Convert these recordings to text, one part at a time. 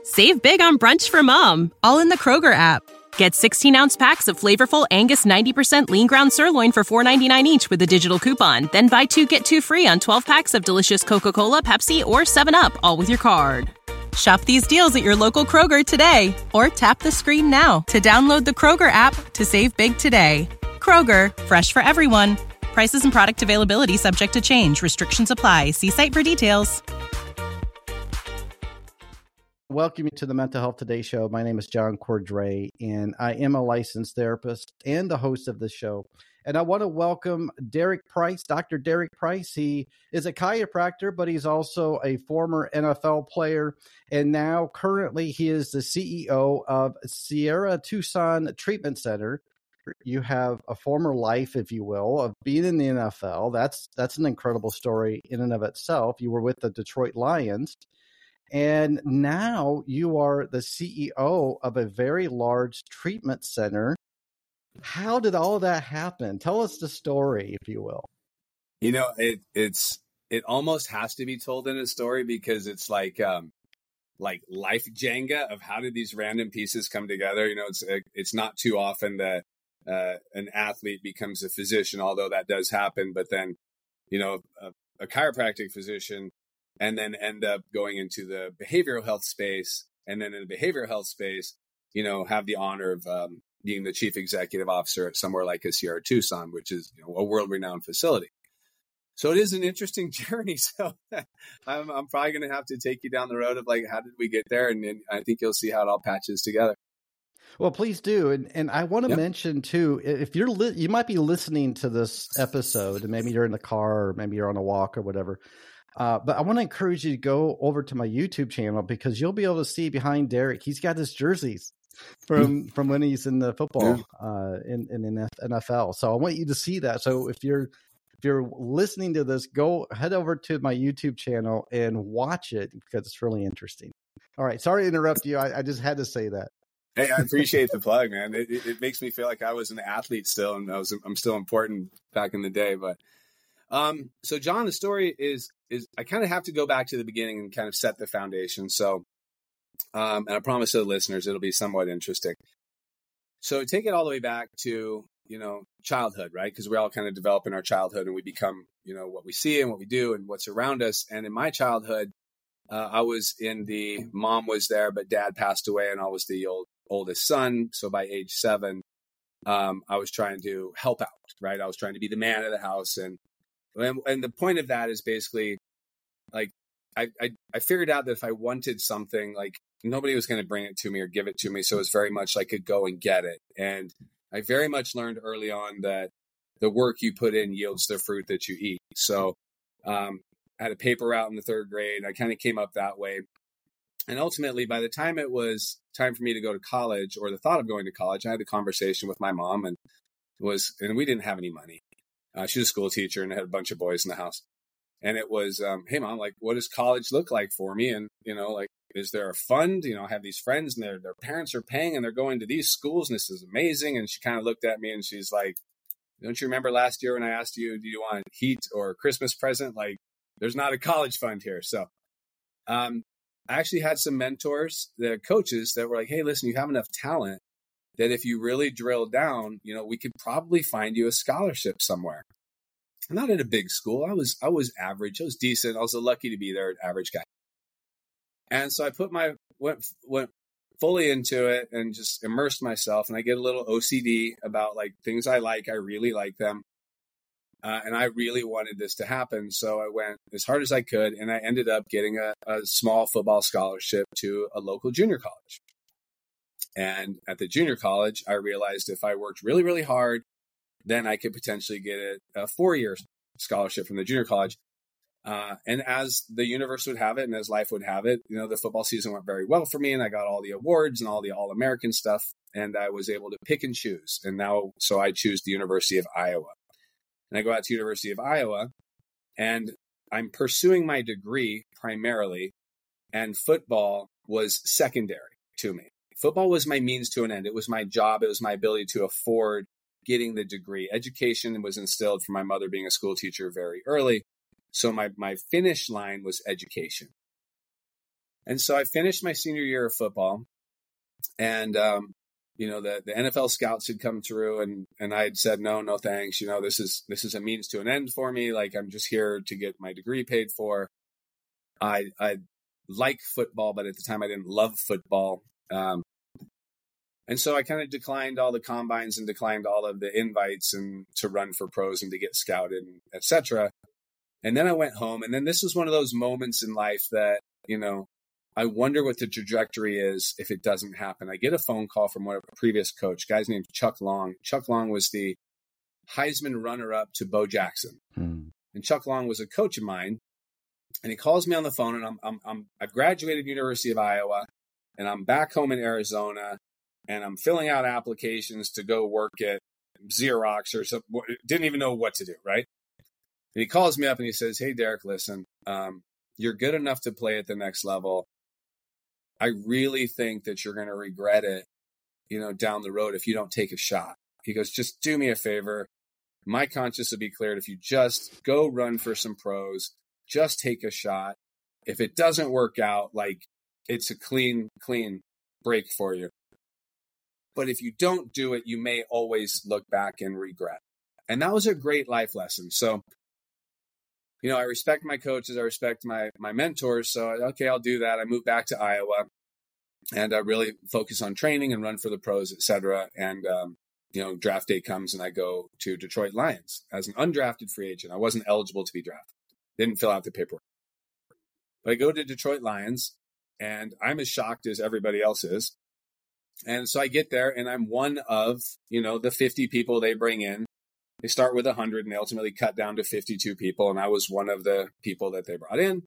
Save big on brunch for mom, all in the Kroger app. Get 16-ounce packs of flavorful Angus 90% lean ground sirloin for $4.99 each with a digital coupon. Then buy 2, get 2 free on 12 packs of delicious Coca-Cola, Pepsi, or 7-Up, all with your card. Shop these deals at your local Kroger today, or tap the screen now to download the Kroger app to save big today. Kroger, fresh for everyone. Prices and product availability subject to change. Restrictions apply. See site for details. Welcome to the Mental Health Today show. My name is John Cordray, and I am a licensed therapist and the host of the show. And I want to welcome Derek Price, Dr. Derek Price. He is a chiropractor, but he's also a former NFL player. And now currently he is the CEO of Sierra Tucson Treatment Center. You have a former life, if you will, of being in the NFL. That's an incredible story in and of itself. You were with the Detroit Lions. And now you are the CEO of a very large treatment center. How did all of that happen? Tell us the story, if you will. You know, it almost has to be told in a story because it's like life Jenga of how did these random pieces come together? You know, it's not too often that an athlete becomes a physician, although that does happen. But then, you know, a chiropractic physician, and then end up going into the behavioral health space. And then in the behavioral health space, you know, have the honor of being the chief executive officer at somewhere like a Sierra Tucson, which is, you know, a world-renowned facility. So it is an interesting journey. So I'm probably going to have to take you down the road of like, how did we get there? And I think you'll see how it all patches together. Well, please do. And I want to mention too, if you might be listening to this episode and maybe you're in the car or maybe you're on a walk or whatever. But I want to encourage you to go over to my YouTube channel because you'll be able to see behind Derek. He's got his jerseys from when he's in the football in the NFL. So I want you to see that. So if you're listening to this, head over to my YouTube channel and watch it because it's really interesting. All right. Sorry to interrupt you. I just had to say that. Hey, I appreciate the plug, man. It makes me feel like I was an athlete still, and I'm still important back in the day. But so John, the story is I kind of have to go back to the beginning and kind of set the foundation. So, and I promise to the listeners, it'll be somewhat interesting. So take it all the way back to, you know, childhood, right? Because we all kind of develop in our childhood and we become, you know, what we see and what we do and what's around us. And in my childhood, I was mom was there, but dad passed away and I was the oldest son. So by age 7, I was trying to help out, right? I was trying to be the man of the house. And the point of that is basically like, I figured out that if I wanted something, like nobody was going to bring it to me or give it to me. So it was very much like I could go and get it. And I very much learned early on that the work you put in yields the fruit that you eat. So I had a paper route in the 3rd grade. I kind of came up that way. And ultimately, by the time it was time for me to go to college or the thought of going to college, I had a conversation with my mom and we didn't have any money. She was a school teacher and had a bunch of boys in the house. And it was, hey, mom, like, what does college look like for me? And, you know, like, is there a fund? You know, I have these friends and their parents are paying and they're going to these schools and this is amazing. And she kind of looked at me and she's like, don't you remember last year when I asked you, do you want heat or a Christmas present? Like, there's not a college fund here. So I actually had some mentors, the coaches that were like, hey, listen, you have enough talent that if you really drill down, you know, we could probably find you a scholarship somewhere. I'm not at a big school. I was average. I was decent. I was lucky to be there, average guy. And so I went fully into it and just immersed myself. And I get a little OCD about like things I like. I really like them. And I really wanted this to happen. So I went as hard as I could. And I ended up getting a small football scholarship to a local junior college. And at the junior college, I realized if I worked really, really hard, then I could potentially get a 4-year scholarship from the junior college. And as the universe would have it and as life would have it, you know, the football season went very well for me and I got all the awards and all the All-American stuff. And I was able to pick and choose. And now, so I choose the University of Iowa. And I go out to University of Iowa and I'm pursuing my degree primarily. And football was secondary to me. Football was my means to an end. It was my job. It was my ability to afford getting the degree. Education was instilled from my mother being a school teacher very early. So my finish line was education. And so I finished my senior year of football, and the NFL scouts had come through, and I had said, no thanks. This is a means to an end for me. Like, I'm just here to get my degree paid for. I like football, but at the time I didn't love football. And so I kind of declined all the combines and declined all of the invites and to run for pros and to get scouted, etc. And then I went home, and then this was one of those moments in life that, I wonder what the trajectory is if it doesn't happen. I get a phone call from a previous coach, guy's named Chuck Long. Chuck Long was the Heisman runner-up to Bo Jackson. And Chuck Long was a coach of mine, and he calls me on the phone, and I've graduated University of Iowa, and I'm back home in Arizona, and I'm filling out applications to go work at Xerox or something. Didn't even know what to do, right? And he calls me up and he says, "Hey, Derek, listen, you're good enough to play at the next level. I really think that you're going to regret it, down the road if you don't take a shot." He goes, "Just do me a favor. My conscience will be cleared if you just go run for some pros. Just take a shot. If it doesn't work out, like, it's a clean break for you. But if you don't do it, you may always look back and regret." And that was a great life lesson. So, I respect my coaches. I respect my mentors. So, okay, I'll do that. I moved back to Iowa, and I really focus on training and run for the pros, et cetera. And, draft day comes, and I go to Detroit Lions as an undrafted free agent. I wasn't eligible to be drafted. Didn't fill out the paperwork. But I go to Detroit Lions, and I'm as shocked as everybody else is. And so I get there, and I'm one of, the 50 people they bring in. They start with 100, and they ultimately cut down to 52 people. And I was one of the people that they brought in.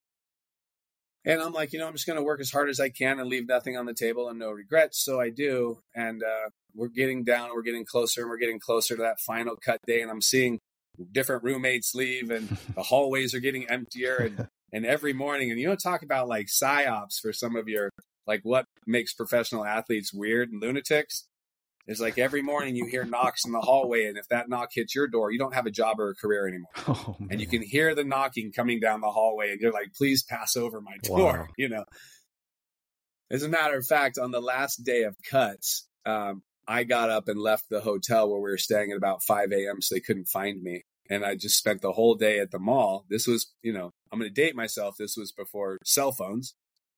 And I'm like, I'm just going to work as hard as I can and leave nothing on the table and no regrets. So I do. And we're getting closer, and we're getting closer to that final cut day. And I'm seeing different roommates leave, and the hallways are getting emptier. And every morning, and talk about like psyops for some of your, like, what makes professional athletes weird and lunatics is, like, every morning you hear knocks in the hallway, and if that knock hits your door, you don't have a job or a career anymore. Oh, and you can hear the knocking coming down the hallway, and you're like, please pass over my door. Wow. As a matter of fact, on the last day of cuts, I got up and left the hotel where we were staying at about 5 a.m. so they couldn't find me. And I just spent the whole day at the mall. This was, I'm going to date myself. This was before cell phones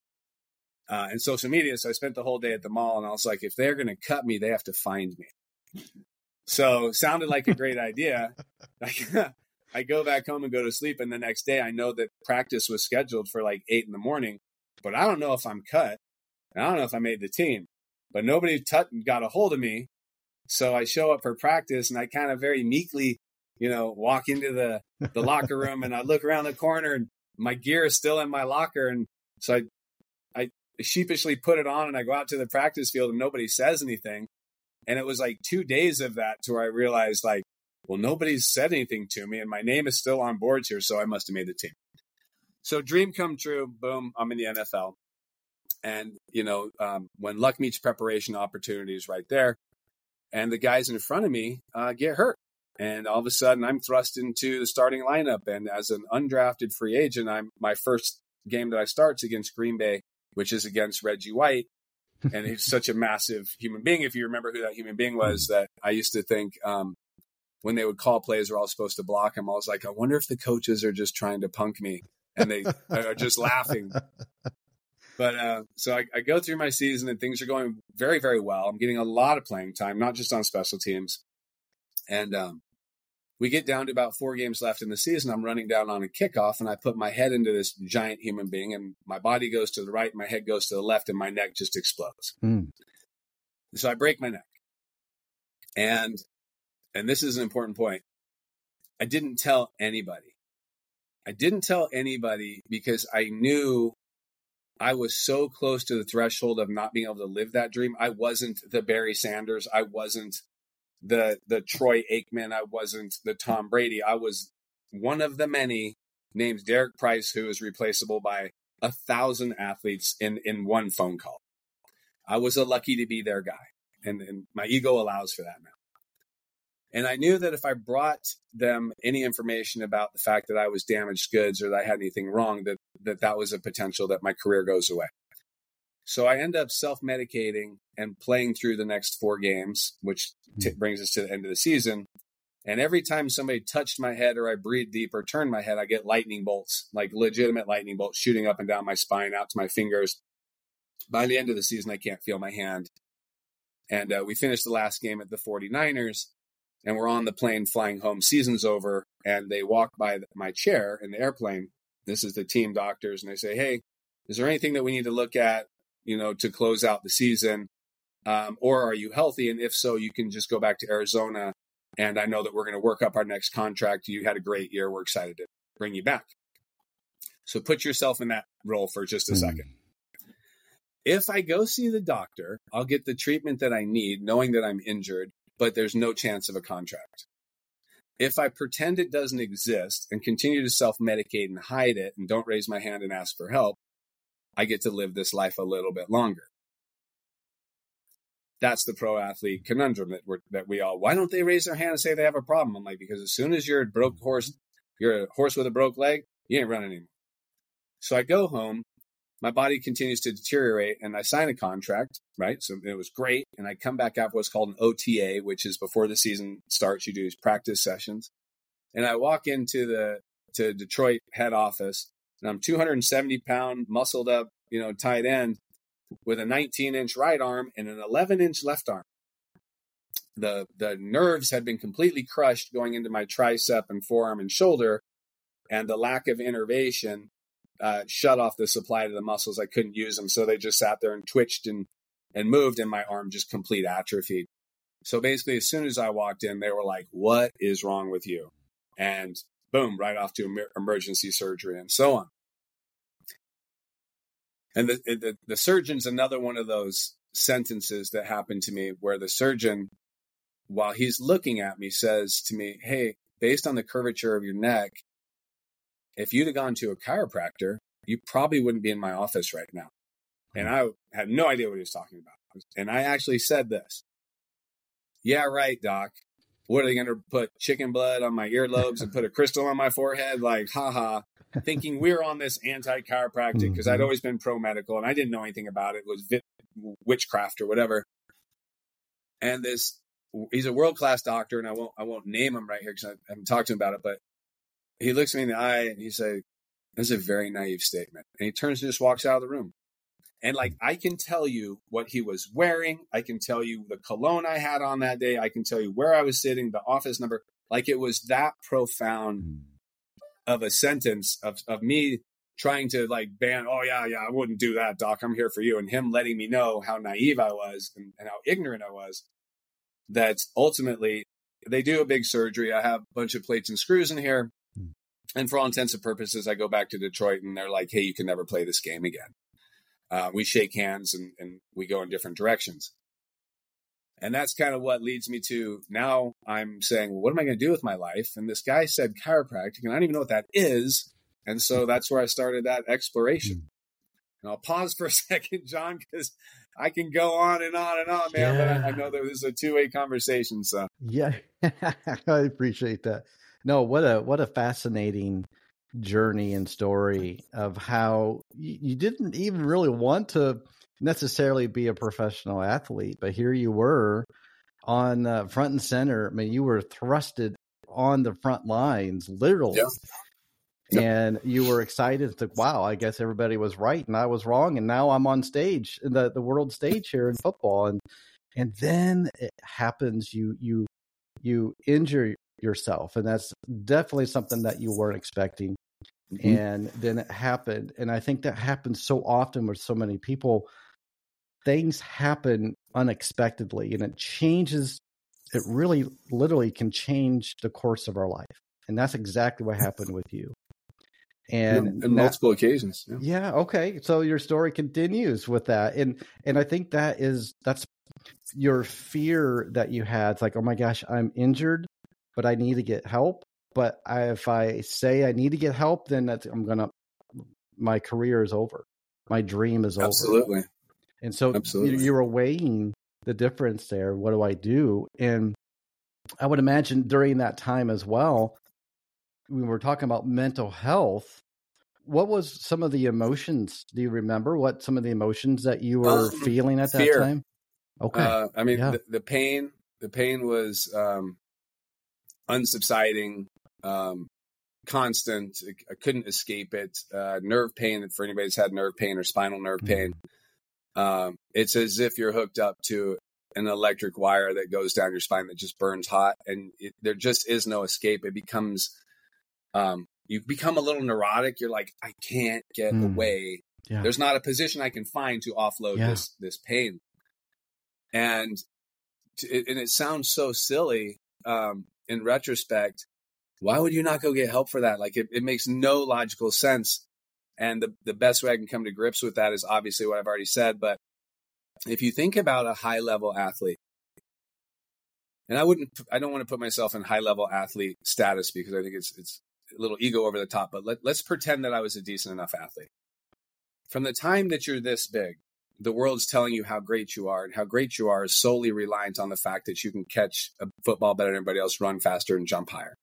and social media. So I spent the whole day at the mall, and I was like, if they're going to cut me, they have to find me. So sounded like a great idea. I go back home and go to sleep. And the next day I know that practice was scheduled for like 8 a.m, but I don't know if I'm cut. And I don't know if I made the team, but nobody got a hold of me. So I show up for practice, and I kind of very meekly, walk into the locker room, and I look around the corner, and my gear is still in my locker. And so I sheepishly put it on, and I go out to the practice field, and nobody says anything. And it was like 2 days of that to where I realized, like, well, nobody's said anything to me, and my name is still on boards here. So I must have made the team. So dream come true. Boom. I'm in the NFL. And, when luck meets preparation, opportunity is right there. And the guys in front of me get hurt. And all of a sudden, I'm thrust into the starting lineup. And as an undrafted free agent, my first game that I start is against Green Bay, which is against Reggie White. And he's such a massive human being. If you remember who that human being was, that I used to think when they would call plays, we're all supposed to block him. I was like, I wonder if the coaches are just trying to punk me, and they are just laughing. But so I go through my season, and things are going very, very well. I'm getting a lot of playing time, not just on special teams. And we get down to about 4 games left in the season. I'm running down on a kickoff, and I put my head into this giant human being, and my body goes to the right, my head goes to the left, and my neck just explodes. So I break my neck. And this is an important point. I didn't tell anybody. Because I knew I was so close to the threshold of not being able to live that dream. I wasn't the Barry Sanders. I wasn't the Troy Aikman. I wasn't the Tom Brady. I was one of the many named Derek Price, who is replaceable by 1,000 athletes in one phone call. I was lucky to be their guy. And my ego allows for that now. And I knew that if I brought them any information about the fact that I was damaged goods or that I had anything wrong, that was a potential that my career goes away. So I end up self-medicating and playing through the next 4 games, which brings us to the end of the season. And every time somebody touched my head or I breathed deep or turned my head, I get lightning bolts, like legitimate lightning bolts shooting up and down my spine, out to my fingers. By the end of the season, I can't feel my hand. And we finished the last game at the 49ers. And we're on the plane flying home. Season's over. And they walk by my chair in the airplane. This is the team doctors. And they say, hey, is there anything that we need to look at, to close out the season? Or are you healthy? And if so, you can just go back to Arizona. And I know that we're going to work up our next contract. You had a great year. We're excited to bring you back. So put yourself in that role for just a second. If I go see the doctor, I'll get the treatment that I need, knowing that I'm injured, but there's no chance of a contract. If I pretend it doesn't exist and continue to self-medicate and hide it and don't raise my hand and ask for help, I get to live this life a little bit longer. That's the pro athlete conundrum that we all, why don't they raise their hand and say they have a problem? I'm like, because as soon as you're a horse with a broke leg, you ain't running anymore. So I go home. My body continues to deteriorate, and I sign a contract, right? So it was great. And I come back after what's called an OTA, which is before the season starts, you do these practice sessions. And I walk into to Detroit head office, and I'm 270-pound, muscled up, tight end with a 19-inch right arm and an 11-inch left arm. The nerves had been completely crushed going into my tricep and forearm and shoulder, and the lack of innervation shut off the supply to the muscles. I couldn't use them. So they just sat there and twitched and moved, and my arm just complete atrophy. So basically, as soon as I walked in, they were like, what is wrong with you? And boom, right off to emergency surgery and so on. And the surgeon's another one of those sentences that happened to me where the surgeon, while he's looking at me, says to me, hey, based on the curvature of your neck, if you'd have gone to a chiropractor, you probably wouldn't be in my office right now. And I had no idea what he was talking about. And I actually said this. Yeah, right, doc. What are they going to put chicken blood on my earlobes and put a crystal on my forehead? Like, haha, thinking we're on this anti-chiropractic because I'd always been pro-medical and I didn't know anything about it. It was witchcraft or whatever. And he's a world-class doctor, and I won't name him right here because I haven't talked to him about it, but he looks me in the eye and he said, that's a very naive statement. And he turns and just walks out of the room. And I can tell you what he was wearing. I can tell you the cologne I had on that day. I can tell you where I was sitting, the office number. It was that profound of a sentence of me trying to ban, oh yeah, I wouldn't do that, doc. I'm here for you. And him letting me know how naive I was and how ignorant I was. That ultimately they do a big surgery. I have a bunch of plates and screws in here. And for all intents and purposes, I go back to Detroit and they're like, hey, you can never play this game again. We shake hands and we go in different directions. And that's kind of what leads me to now I'm saying, well, what am I going to do with my life? And this guy said chiropractic, and I don't even know what that is. And so that's where I started that exploration. And I'll pause for a second, John, because I can go on and on and on, man. Yeah. But I know that this is a two-way conversation. So yeah, I appreciate that. No, what a fascinating journey and story of how you didn't even really want to necessarily be a professional athlete, but here you were on front and center. I mean, you were thrusted on the front lines, literally. Yeah. And you were excited to, wow, I guess everybody was right and I was wrong. And now I'm on stage, the world stage here in football. And then it happens, you injure yourself. And that's definitely something that you weren't expecting. Mm-hmm. And then it happened. And I think that happens so often with so many people. Things happen unexpectedly and it really literally can change the course of our life. And that's exactly what happened with you. And on multiple occasions. Yeah. Okay. So your story continues with that. And I think that's your fear that you had. It's like, oh my gosh, I'm injured, but I need to get help. But if I say I need to get help, then my career is over. My dream is over. Absolutely. And so you were weighing the difference there. What do I do? And I would imagine during that time as well, we were talking about mental health. What was some of the emotions? Do you remember what some of the emotions that you were feeling at that fear. time? Okay. I mean, the pain was unsubsiding, constant. I couldn't escape it. Nerve pain, for anybody that's had nerve pain or spinal nerve pain, it's as if you're hooked up to an electric wire that goes down your spine that just burns hot, and there just is no escape. It becomes, you become a little neurotic. You're like, I can't get away. Yeah. There's not a position I can find to offload this pain. And it sounds so silly in retrospect. Why would you not go get help for that? Like it makes no logical sense. And the best way I can come to grips with that is obviously what I've already said. But if you think about a high level athlete, and I don't want to put myself in high level athlete status because I think it's a little ego over the top, but let's pretend that I was a decent enough athlete. From the time that you're this big, the world's telling you how great you are, and how great you are is solely reliant on the fact that you can catch a football better than everybody else, run faster, and jump higher.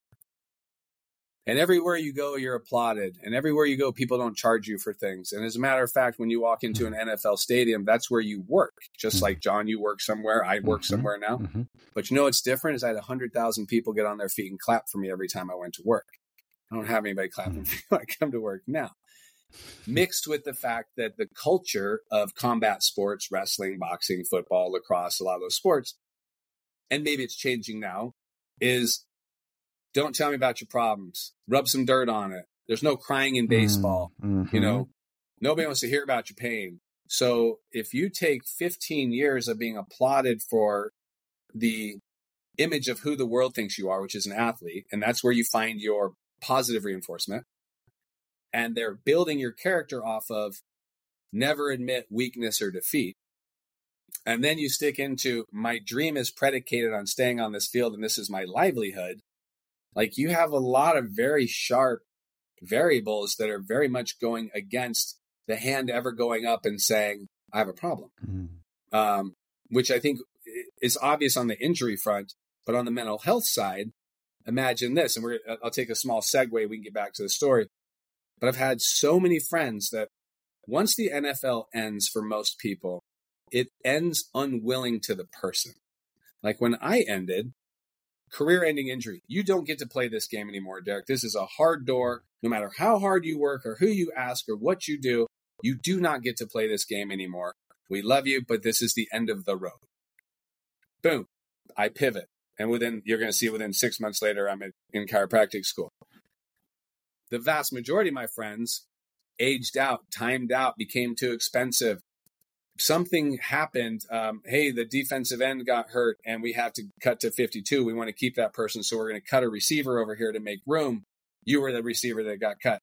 And everywhere you go, you're applauded. And everywhere you go, people don't charge you for things. And as a matter of fact, when you walk into an NFL stadium, that's where you work. Just like John, you work somewhere. I work somewhere now. But you know what's different is I had 100,000 people get on their feet and clap for me every time I went to work. I don't have anybody clapping for me when I come to work now. Mixed with the fact that the culture of combat sports, wrestling, boxing, football, lacrosse, a lot of those sports, and maybe it's changing now, is don't tell me about your problems. Rub some dirt on it. There's no crying in baseball. You know, nobody wants to hear about your pain. So if you take 15 years of being applauded for the image of who the world thinks you are, which is an athlete, and that's where you find your positive reinforcement, and they're building your character off of never admit weakness or defeat. And then you stick into my dream is predicated on staying on this field and this is my livelihood. Like you have a lot of very sharp variables that are very much going against the hand ever going up and saying, I have a problem, which I think is obvious on the injury front, but on the mental health side, imagine this. And I'll take a small segue. We can get back to the story. But I've had so many friends that once the NFL ends for most people, it ends unwilling to the person. Like when I ended, career-ending injury, you don't get to play this game anymore, Derek. This is a hard door. No matter how hard you work or who you ask or what you do not get to play this game anymore. We love you, but this is the end of the road. Boom. I pivot. And you're going to see within 6 months later, I'm in chiropractic school. The vast majority of my friends aged out, timed out, became too expensive. Something happened. Hey, the defensive end got hurt and we have to cut to 52. We want to keep that person. So we're going to cut a receiver over here to make room. You were the receiver that got cut.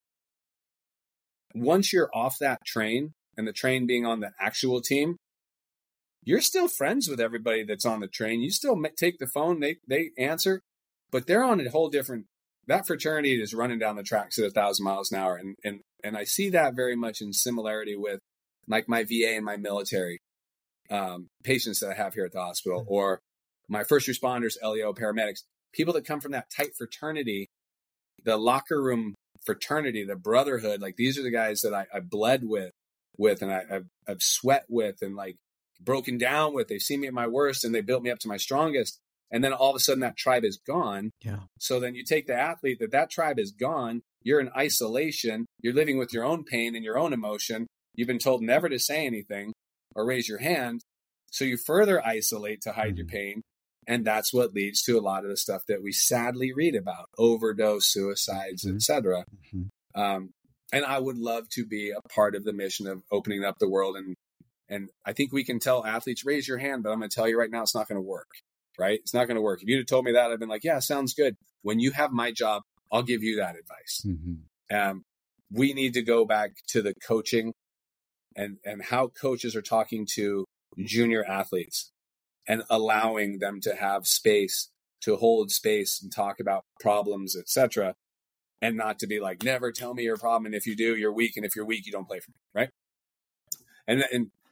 Once you're off that train, and the train being on the actual team, you're still friends with everybody that's on the train. You still take the phone, they answer, but they're on a whole different. That fraternity is running down the tracks at 1,000 miles an hour. And I see that very much in similarity with like my VA and my military patients that I have here at the hospital, or my first responders, LEO paramedics, people that come from that tight fraternity, the locker room fraternity, the brotherhood. Like these are the guys that I bled with and I've sweat with and like broken down with. They've seen me at my worst and they built me up to my strongest. And then all of a sudden that tribe is gone. Yeah. So then you take the athlete that tribe is gone. You're in isolation. You're living with your own pain and your own emotion. You've been told never to say anything or raise your hand. So you further isolate to hide your pain. And that's what leads to a lot of the stuff that we sadly read about: overdose, suicides, etc. And I would love to be a part of the mission of opening up the world. And I think we can tell athletes, raise your hand, but I'm going to tell you right now, it's not going to work. Right? It's not going to work. If you'd have told me that, I've been like, yeah, sounds good. When you have my job, I'll give you that advice. We need to go back to the coaching and how coaches are talking to junior athletes and allowing them to have space, to hold space and talk about problems, etc. And not to be like, never tell me your problem. And if you do, you're weak. And if you're weak, you don't play for me. Right? And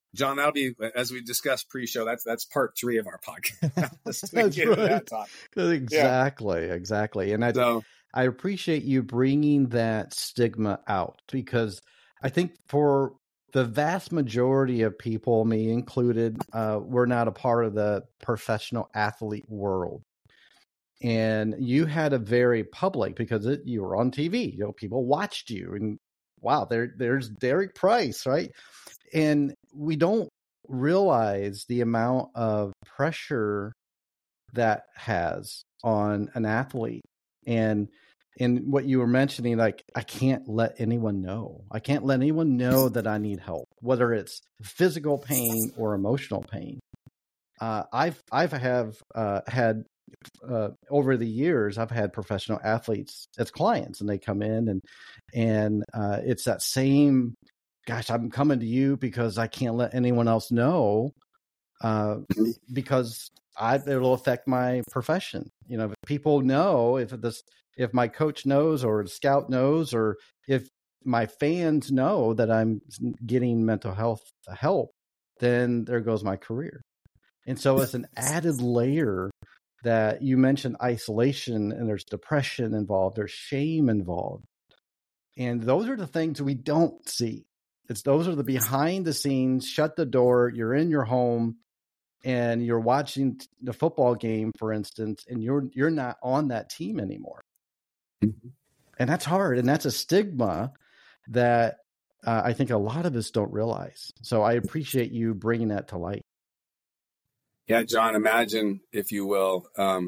John, that'll be, as we discussed pre-show, that's part 3 of our podcast. That's right. That talk. Exactly. And I appreciate you bringing that stigma out, because I think for the vast majority of people, me included, we're not a part of the professional athlete world. And you had a very public, because you were on TV, people watched you, and wow, there's Derek Price, right? And we don't realize the amount of pressure that has on an athlete. And what you were mentioning, like, I can't let anyone know. I can't let anyone know that I need help, whether it's physical pain or emotional pain. I've had over the years, I've had professional athletes as clients, and they come in and it's that same, gosh, I'm coming to you because I can't let anyone else know, because it'll affect my profession. If people know, if my coach knows, or the scout knows, or if my fans know that I'm getting mental health help, then there goes my career. And so it's an added layer that you mentioned, isolation, and there's depression involved, there's shame involved. And those are the things we don't see. Those are the behind the scenes, shut the door, you're in your home and you're watching the football game, for instance, and you're not on that team anymore. Mm-hmm. And that's hard. And that's a stigma that I think a lot of us don't realize. So I appreciate you bringing that to light. Yeah, John, imagine, if you will,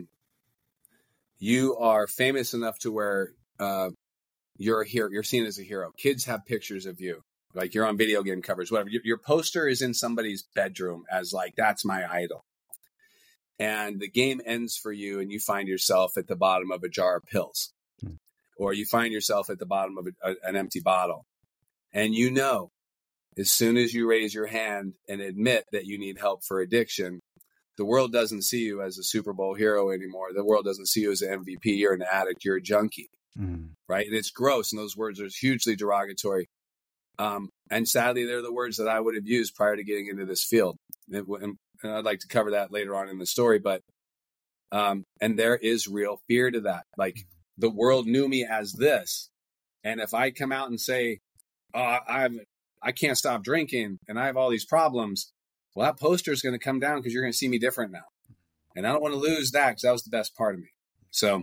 you are famous enough to where you're a hero. You're seen as a hero. Kids have pictures of you. Like, you're on video game covers, whatever. Your poster is in somebody's bedroom as, like, that's my idol. And the game ends for you, and you find yourself at the bottom of a jar of pills. Or you find yourself at the bottom of an empty bottle. And as soon as you raise your hand and admit that you need help for addiction, the world doesn't see you as a Super Bowl hero anymore. The world doesn't see you as an MVP. You're an addict. You're a junkie. Right? And it's gross. And those words are hugely derogatory. And sadly, they're the words that I would have used prior to getting into this field. And I'd like to cover that later on in the story. But and there is real fear to that. Like, the world knew me as this. And if I come out and say, I can't stop drinking and I have all these problems, well, that poster is going to come down because you're going to see me different now. And I don't want to lose that, because that was the best part of me. So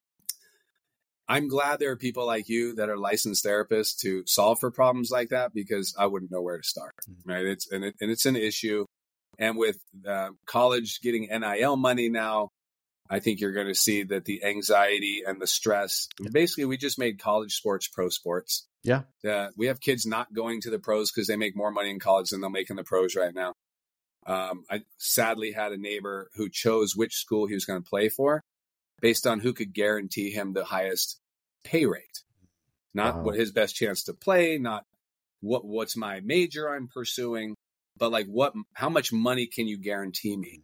I'm glad there are people like you that are licensed therapists to solve for problems like that, because I wouldn't know where to start. Right? It's an issue. And with college getting NIL money now, I think you're going to see that the anxiety and the stress, basically, we just made college sports pro sports. Yeah. We have kids not going to the pros because they make more money in college than they'll make in the pros right now. I sadly had a neighbor who chose which school he was going to play for based on who could guarantee him the highest pay rate, not what his best chance to play, not what's my major I'm pursuing, but like how much money can you guarantee me?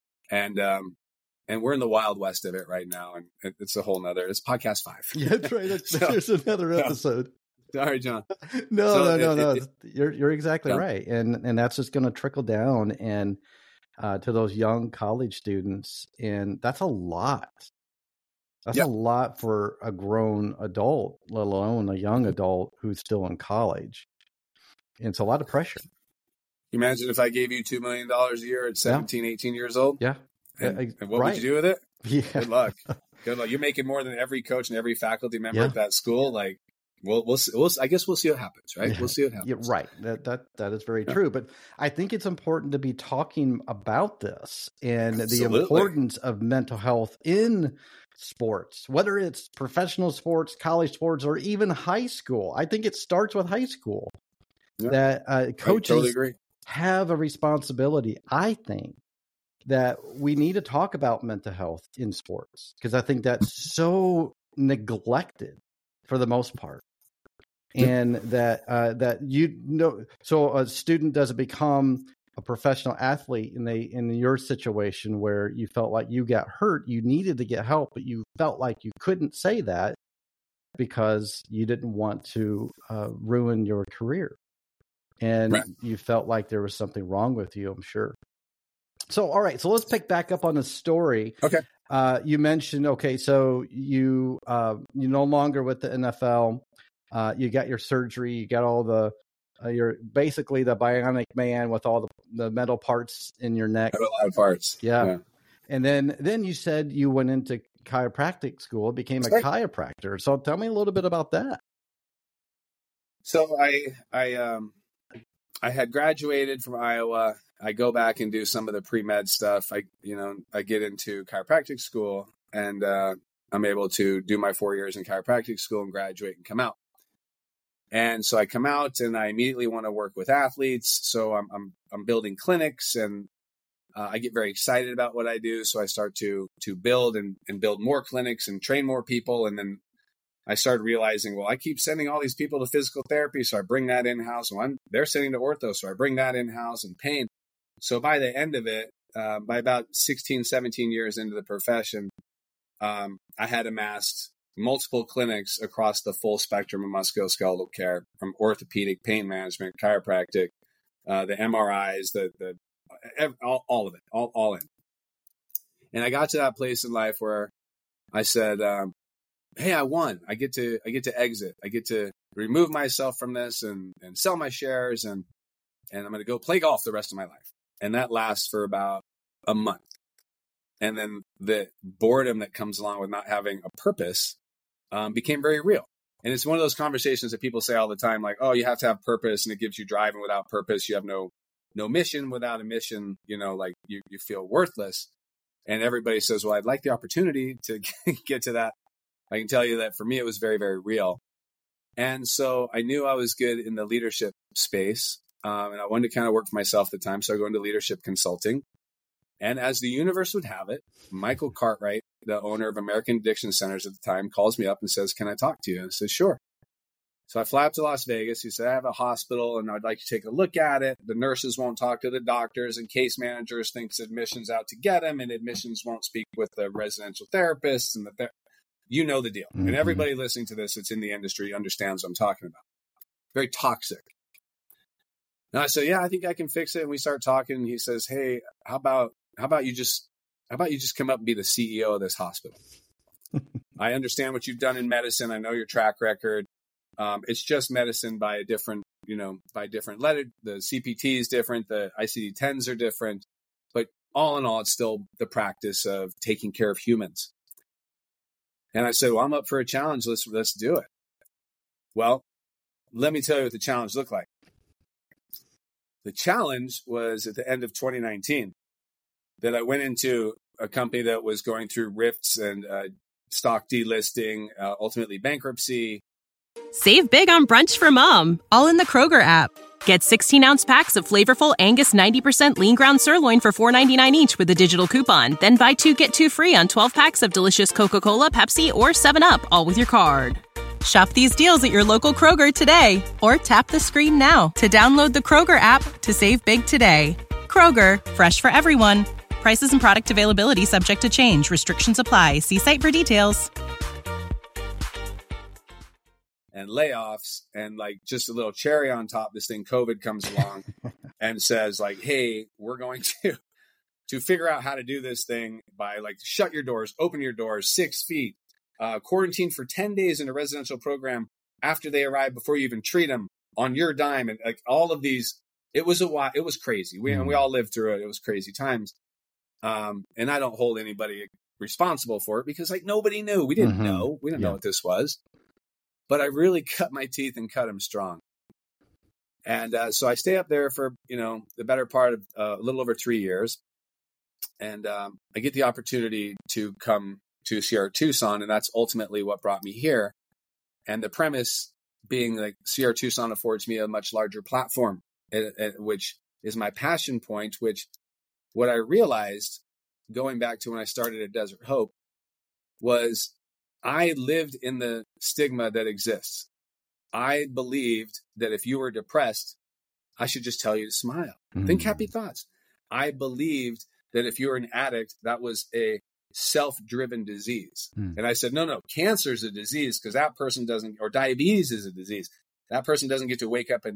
And we're in the Wild West of it right now. And it's a whole nother, it's podcast 5. Yeah, that's right. There's another episode. Sorry, John. No. You're exactly right. And that's just going to trickle down and to those young college students. And that's a lot. That's a lot for a grown adult, let alone a young adult who's still in college. And it's a lot of pressure. Imagine if I gave you $2 million a year at 17, 18 years old. Yeah. And what would you do with it? Yeah. Good luck. You're making more than every coach and every faculty member at that school. Like, we'll I guess we'll see what happens, right? Yeah. We'll see what happens. Yeah, right. That is very true. But I think it's important to be talking about this and the importance of mental health in sports, whether it's professional sports, college sports, or even high school. I think it starts with high school. Yeah. That coaches have a responsibility, I think, that we need to talk about mental health in sports, because I think that's so neglected for the most part. And so a student doesn't become a professional athlete in your situation where you felt like you got hurt, you needed to get help, but you felt like you couldn't say that because you didn't want to ruin your career. and Right. you felt like there was something wrong with you, I'm sure. So, all right. So let's pick back up on the story. Okay. You mentioned, okay, so you're no longer with the NFL. You got your surgery. You got all the, you're basically the bionic man with all the metal parts in your neck. I have a lot of parts. Yeah. And then you said you went into chiropractic school, became a chiropractor. So tell me a little bit about that. So I had graduated from Iowa. I go back and do some of the pre-med stuff. I get into chiropractic school, and I'm able to do my 4 years in chiropractic school and graduate and come out. And so I come out and I immediately want to work with athletes. So I'm building clinics, and I get very excited about what I do. So I start to build and build more clinics and train more people. And then I started realizing, well, I keep sending all these people to physical therapy. So I bring that in-house. Well, they're sending to ortho. So I bring that in-house, and pain. So by the end of it, by about 16, 17 years into the profession, I had amassed multiple clinics across the full spectrum of musculoskeletal care, from orthopedic, pain management, chiropractic, the MRIs, all of it, all in. And I got to that place in life where I said, hey, I won. I get to exit. I get to remove myself from this and sell my shares, and I'm going to go play golf the rest of my life. And that lasts for about a month. And then the boredom that comes along with not having a purpose became very real. And it's one of those conversations that people say all the time, like, oh, you have to have purpose, and it gives you drive, and without purpose, you have no mission. Without a mission, like you feel worthless. And everybody says, well, I'd like the opportunity to get to that. I can tell you that for me, it was very, very real. And so I knew I was good in the leadership space. And I wanted to kind of work for myself at the time. So I go into leadership consulting. And as the universe would have it, Michael Cartwright, the owner of American Addiction Centers at the time, calls me up and says, can I talk to you? And I said, sure. So I fly up to Las Vegas. He said, I have a hospital and I'd like to take a look at it. The nurses won't talk to the doctors, and case managers thinks admissions out to get them, and admissions won't speak with the residential therapists. And you know the deal. Mm-hmm. And everybody listening to this that's in the industry understands what I'm talking about. Very toxic. And I said, yeah, I think I can fix it. And we start talking. And he says, hey, how about you just come up and be the CEO of this hospital? I understand what you've done in medicine. I know your track record. It's just medicine by a different, by different letter. The CPT is different. The ICD-10s are different. But all in all, it's still the practice of taking care of humans. And I said, well, I'm up for a challenge. Let's do it. Well, let me tell you what the challenge looked like. The challenge was at the end of 2019 that I went into a company that was going through rifts and stock delisting, ultimately bankruptcy. Save big on brunch for mom, all in the Kroger app. Get 16-ounce packs of flavorful Angus 90% lean ground sirloin for $4.99 each with a digital coupon. Then buy 2, get 2 free on 12 packs of delicious Coca-Cola, Pepsi, or 7-Up, all with your card. Shop these deals at your local Kroger today, or tap the screen now to download the Kroger app to save big today. Kroger, fresh for everyone. Prices and product availability subject to change. Restrictions apply. See site for details. And layoffs, and like just a little cherry on top, this thing COVID comes along and says like, hey, we're going to figure out how to do this thing by like shut your doors, open your doors 6 feet, quarantine for 10 days in a residential program after they arrive before you even treat them on your dime. And like all of these, it was crazy. We all lived through it. It was crazy times. And I don't hold anybody responsible for it because like nobody knew. We didn't know. We didn't know what this was. But I really cut my teeth and cut them strong. And so I stay up there for, the better part of a little over 3 years. And I get the opportunity to come to Sierra Tucson. And that's ultimately what brought me here. And the premise being like Sierra Tucson affords me a much larger platform, which is my passion point, which what I realized going back to when I started at Desert Hope was I lived in the stigma that exists. I believed that if you were depressed, I should just tell you to smile. Think happy thoughts. I believed that if you were an addict, that was a self-driven disease. And I said, no, cancer is a disease because that person doesn't, or diabetes is a disease. That person doesn't get to wake up and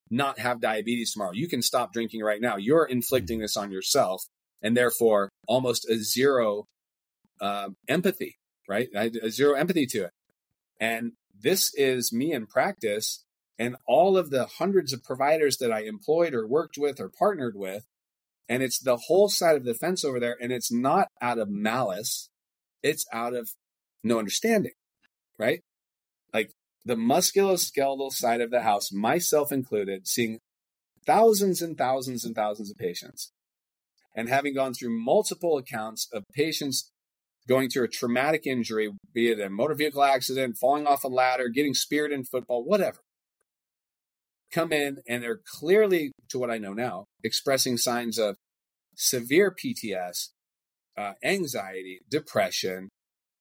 not have diabetes tomorrow. You can stop drinking right now. You're inflicting this on yourself, and therefore almost a zero empathy, right? A zero empathy to it. And this is me in practice, and all of the hundreds of providers that I employed or worked with or partnered with. And it's the whole side of the fence over there. And it's not out of malice. It's out of no understanding, right? Like the musculoskeletal side of the house, myself included, seeing thousands and thousands and thousands of patients, and having gone through multiple accounts of patients going through a traumatic injury, be it a motor vehicle accident, falling off a ladder, getting speared in football, whatever, come in and they're clearly, to what I know now, expressing signs of severe PTS, anxiety, depression,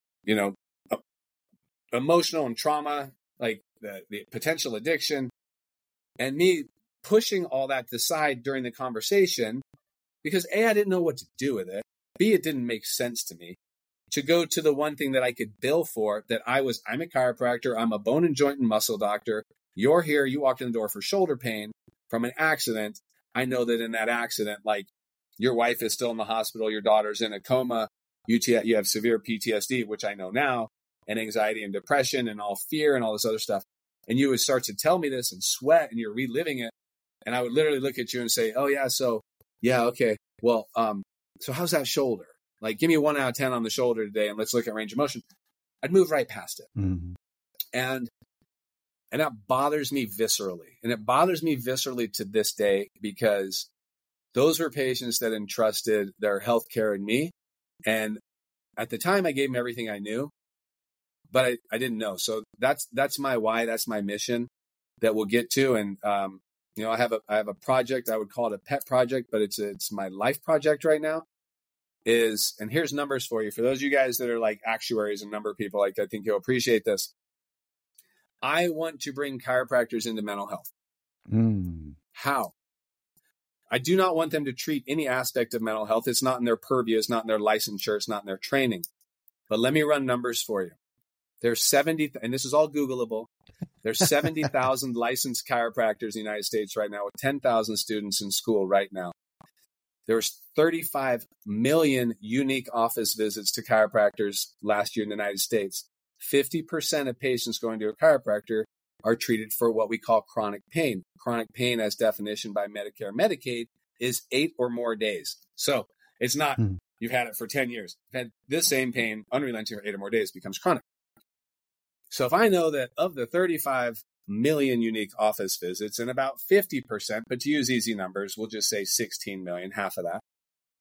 emotional and trauma, like the potential addiction, and me pushing all that to the side during the conversation because A, I didn't know what to do with it. B, it didn't make sense to me to go to the one thing that I could bill for, that I'm a chiropractor, I'm a bone and joint and muscle doctor. You're here, you walked in the door for shoulder pain from an accident. I know that in that accident, like your wife is still in the hospital, your daughter's in a coma, you have severe PTSD, which I know now, and anxiety and depression and all fear and all this other stuff. And you would start to tell me this and sweat and you're reliving it. And I would literally look at you and say, oh yeah, okay. Well, so how's that shoulder? Like, give me a 1 out of 10 on the shoulder today and let's look at range of motion. I'd move right past it. Mm-hmm. And that bothers me viscerally. And it bothers me viscerally to this day because those were patients that entrusted their healthcare in me. And at the time I gave them everything I knew, but I didn't know. So that's my why. That's my mission that we'll get to. And, I have a project. I would call it a pet project, but it's my life project right now. And here's numbers for you. For those of you guys that are like actuaries and number people, like I think you'll appreciate this. I want to bring chiropractors into mental health. How? I do not want them to treat any aspect of mental health. It's not in their purview. It's not in their licensure. It's not in their training. But let me run numbers for you. There's 70, and this is all Googleable. There's 70,000 licensed chiropractors in the United States right now with 10,000 students in school right now. There's 35 million unique office visits to chiropractors last year in the United States. 50% of patients going to a chiropractor are treated for what we call chronic pain. Chronic pain, as definition by Medicare and Medicaid, is 8 or more days. So it's not you've had it for 10 years. You've had this same pain unrelenting for 8 or more days, becomes chronic. So if I know that of the 35 million unique office visits, and about 50%, but to use easy numbers, we'll just say 16 million, half of that,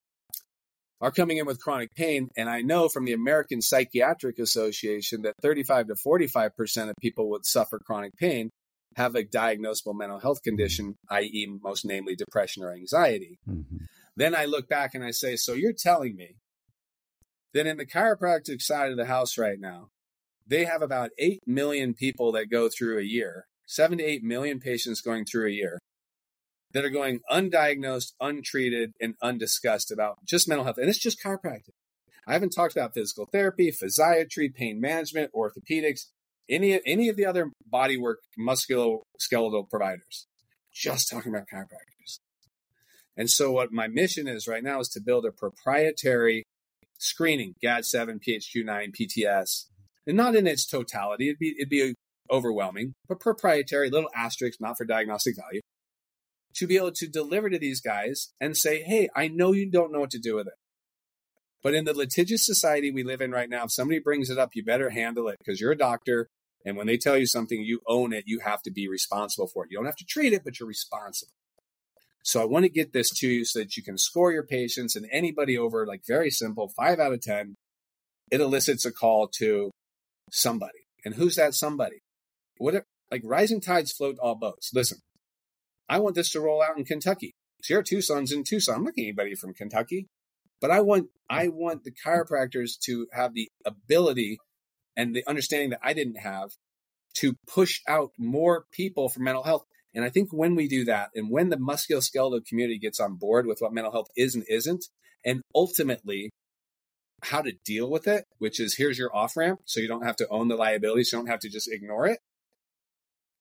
are coming in with chronic pain. And I know from the American Psychiatric Association that 35 to 45% of people with suffer chronic pain have a diagnosable mental health condition, i.e. most namely depression or anxiety. Mm-hmm. Then I look back and I say, so you're telling me that in the chiropractic side of the house right now, they have about 8 million people that go through a year, 7 to 8 million patients going through a year that are going undiagnosed, untreated, and undiscussed about just mental health. And it's just chiropractic. I haven't talked about physical therapy, physiatry, pain management, orthopedics, any of the other bodywork, musculoskeletal providers. Just talking about chiropractors. And so what my mission is right now is to build a proprietary screening, GAD-7, PHQ-9, PTS, and not in its totality. It'd be overwhelming, but proprietary, little asterisk, not for diagnostic value, to be able to deliver to these guys and say, hey, I know you don't know what to do with it. But in the litigious society we live in right now, if somebody brings it up, you better handle it because you're a doctor. And when they tell you something, you own it. You have to be responsible for it. You don't have to treat it, but you're responsible. So I want to get this to you so that you can score your patients, and anybody over, like very simple, 5 out of 10, it elicits a call to somebody. And who's that somebody? Like rising tides float all boats. Listen, I want this to roll out in Kentucky. Sierra Tucson's in Tucson. I'm not getting anybody from Kentucky. But I want the chiropractors to have the ability and the understanding that I didn't have to push out more people for mental health. And I think when we do that, and when the musculoskeletal community gets on board with what mental health is and isn't, and ultimately how to deal with it, which is here's your off-ramp, so you don't have to own the liability, so you don't have to just ignore it.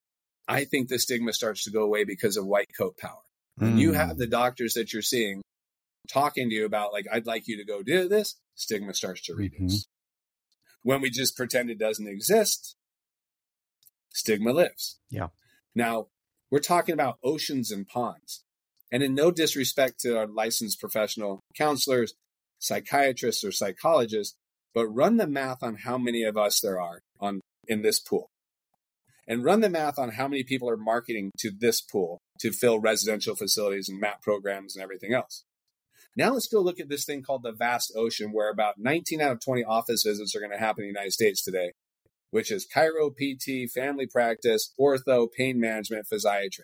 I think the stigma starts to go away because of white coat power. When you have the doctors that you're seeing talking to you about, like, I'd like you to go do this, stigma starts to reduce. When we just pretend it doesn't exist, stigma lives. Yeah. Now, we're talking about oceans and ponds. And in no disrespect to our licensed professional counselors, psychiatrists, or psychologists, but run the math on how many of us there are in this pool. And run the math on how many people are marketing to this pool to fill residential facilities and MAP programs and everything else. Now let's go look at this thing called the vast ocean, where about 19 out of 20 office visits are going to happen in the United States today, which is chiro, PT, family practice, ortho, pain management, physiatry.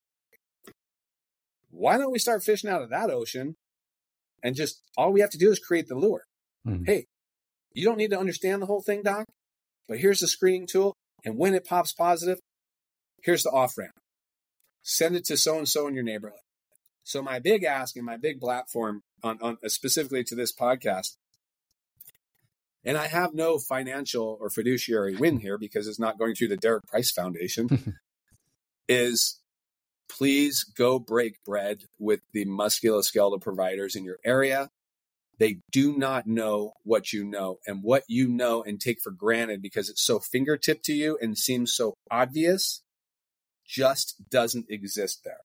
Why don't we start fishing out of that ocean and just all we have to do is create the lure? Hey, you don't need to understand the whole thing, doc, but here's the screening tool. And when it pops positive, here's the off-ramp. Send it to so-and-so in your neighborhood. So my big ask and my big platform on specifically to this podcast, and I have no financial or fiduciary win here because it's not going through the Derek Price Foundation, is please go break bread with the musculoskeletal providers in your area. They do not know what you know, and what you know and take for granted because it's so fingertip to you and seems so obvious just doesn't exist there.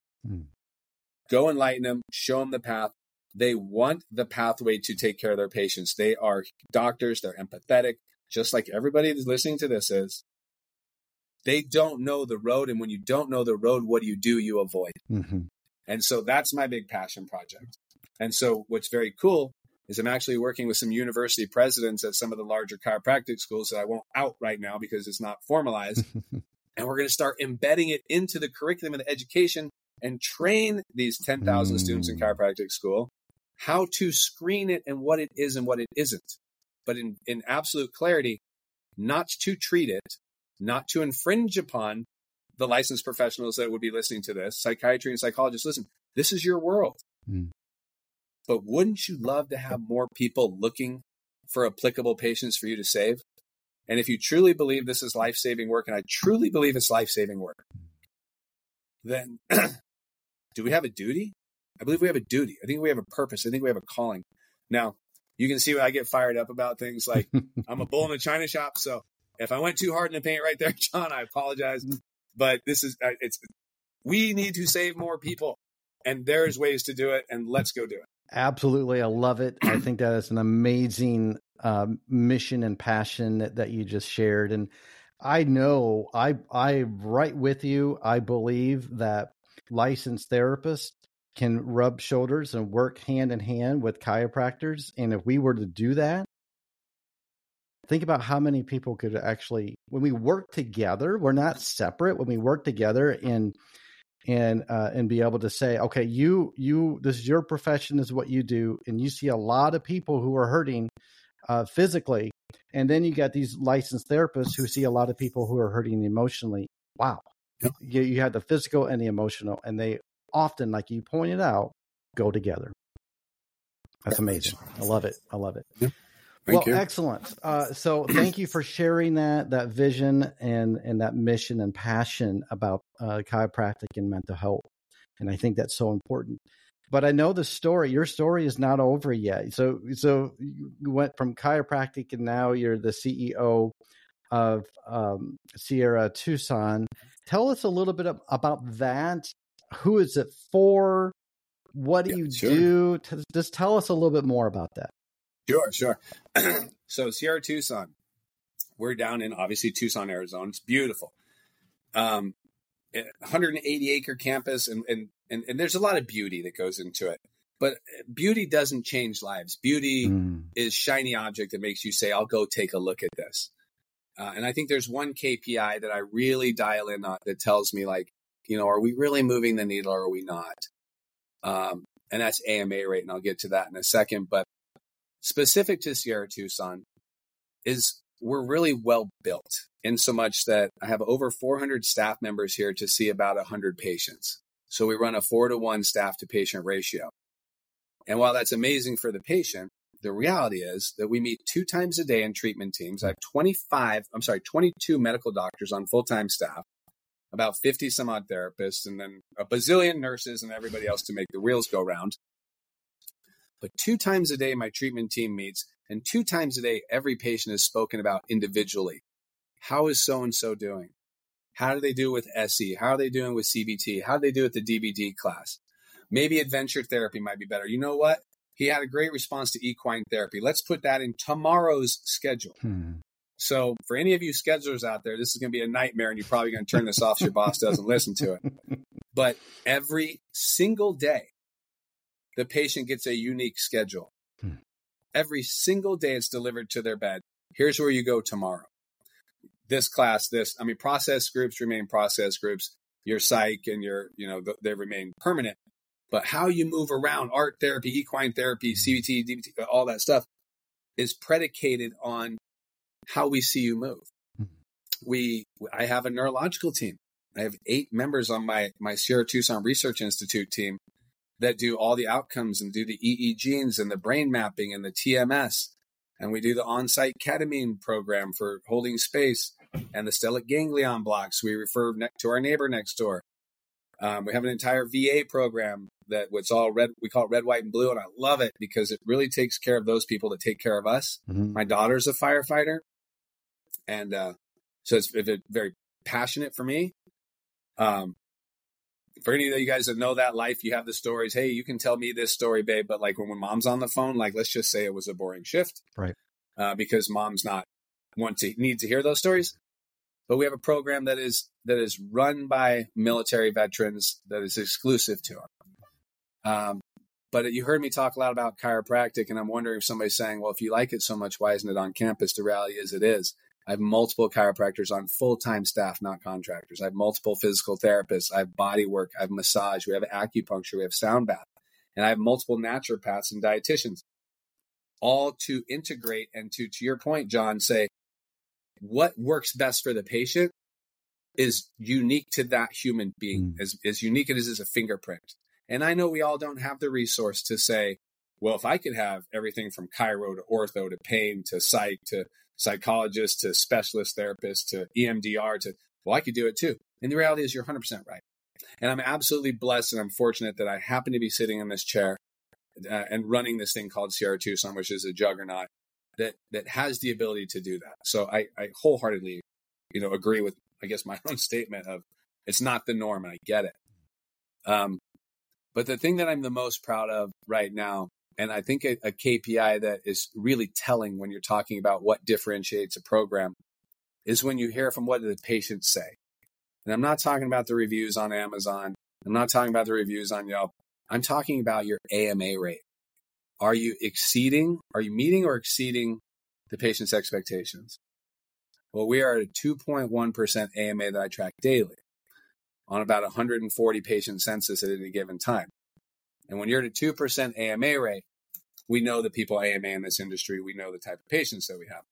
Go enlighten them, show them the path. They want the pathway to take care of their patients. They are doctors. They're empathetic, just like everybody that's listening to this is. They don't know the road. And when you don't know the road, what do? You avoid. And so that's my big passion project. And so what's very cool is I'm actually working with some university presidents at some of the larger chiropractic schools that I won't out right now because it's not formalized. And we're going to start embedding it into the curriculum of the education and train these 10,000 students in chiropractic school how to screen it and what it is and what it isn't. But in absolute clarity, not to treat it, not to infringe upon the licensed professionals that would be listening to this, psychiatry and psychologists. Listen, this is your world. But wouldn't you love to have more people looking for applicable patients for you to save? And if you truly believe this is life-saving work, and I truly believe it's life-saving work, then do we have a duty? I believe we have a duty. I think we have a purpose. I think we have a calling. Now, you can see when I get fired up about things like I'm a bull in a china shop. So if I went too hard in the paint right there, John, I apologize. But this is, we need to save more people. And there's ways to do it. And let's go do it. Absolutely. I love it. I think that is an amazing mission and passion that you just shared. And I know I'm right with you. I believe that licensed therapists can rub shoulders and work hand in hand with chiropractors. And if we were to do that, think about how many people could actually, when we work together, we're not separate. When we work together and be able to say, okay, you, this is your profession, this is what you do. And you see a lot of people who are hurting physically. And then you got these licensed therapists who see a lot of people who are hurting emotionally. Wow. Yep. You have the physical and the emotional, and they often, like you pointed out, go together. That's amazing. I love it. I love it. Yep. Well, excellent. So thank you for sharing that vision and that mission and passion about chiropractic and mental health. And I think that's so important. But I know your story is not over yet. So you went from chiropractic and now you're the CEO of Sierra Tucson. Tell us a little bit about that. Who is it for? What do you do? Just tell us a little bit more about that. Sure. So Sierra Tucson, we're down in obviously Tucson, Arizona. It's beautiful. 180 acre campus. And there's a lot of beauty that goes into it, but beauty doesn't change lives. Beauty is shiny object that makes you say, I'll go take a look at this. And I think there's one KPI that I really dial in on that tells me, like, are we really moving the needle or are we not? And that's AMA rate. And I'll get to that in a second, but specific to Sierra Tucson is we're really well built in so much that I have over 400 staff members here to see about 100 patients. So we run a 4-to-1 staff to patient ratio. And while that's amazing for the patient, the reality is that we meet 2 times a day in treatment teams. I have 22 medical doctors on full-time staff. about 50 some odd therapists, and then a bazillion nurses and everybody else to make the wheels go round. But 2 times a day, my treatment team meets, and 2 times a day, every patient is spoken about individually. How is so-and-so doing? How do they do with SE? How are they doing with CBT? How do they do with the DBD class? Maybe adventure therapy might be better. You know what? He had a great response to equine therapy. Let's put that in tomorrow's schedule. So for any of you schedulers out there, this is going to be a nightmare, and you're probably going to turn this off so your boss doesn't listen to it. But every single day, the patient gets a unique schedule. Every single day it's delivered to their bed. Here's where you go tomorrow. This class, process groups remain process groups. Your psych and they remain permanent. But how you move around, art therapy, equine therapy, CBT, DBT, all that stuff is predicated on how we see you move. I have a neurological team. I have 8 members on my Sierra Tucson Research Institute team that do all the outcomes and do the EEGs and the brain mapping and the TMS. And we do the on-site ketamine program for holding space and the stellate ganglion blocks. We refer to our neighbor next door. We have an entire VA program it's all red. We call it red, white, and blue. And I love it because it really takes care of those people that take care of us. My daughter's a firefighter. And so it's very passionate for me. For any of you guys that know that life, you have the stories. Hey, you can tell me this story, babe. But like when mom's on the phone, like let's just say it was a boring shift. Right. Because mom's not need to hear those stories. But we have a program that is run by military veterans that is exclusive to them. But you heard me talk a lot about chiropractic, and I'm wondering if somebody's saying, well, if you like it so much, why isn't it on campus? The reality is it is. I have multiple chiropractors on full-time staff, not contractors. I have multiple physical therapists. I have body work. I have massage. We have acupuncture. We have sound bath. And I have multiple naturopaths and dietitians, all to integrate and to your point, John, say what works best for the patient is unique to that human being, as unique as it is a fingerprint. And I know we all don't have the resource to say, well, if I could have everything from chiro to ortho to pain to psych to psychologist to specialist therapist to EMDR I could do it too. And the reality is you're 100% right. And I'm absolutely blessed and I'm fortunate that I happen to be sitting in this chair and running this thing called Sierra Tucson, which is a juggernaut that has the ability to do that. So I wholeheartedly, agree with, I guess, my own statement of it's not the norm, and I get it. But the thing that I'm the most proud of right now, and I think a KPI that is really telling when you're talking about what differentiates a program, is when you hear from what the patients say. And I'm not talking about the reviews on Amazon. I'm not talking about the reviews on Yelp. I'm talking about your AMA rate. Are you meeting or exceeding the patient's expectations? Well, we are at a 2.1% AMA that I track daily on about 140 patient census at any given time. And when you're at a 2% AMA rate, we know the people AMA in this industry. We know the type of patients that we have.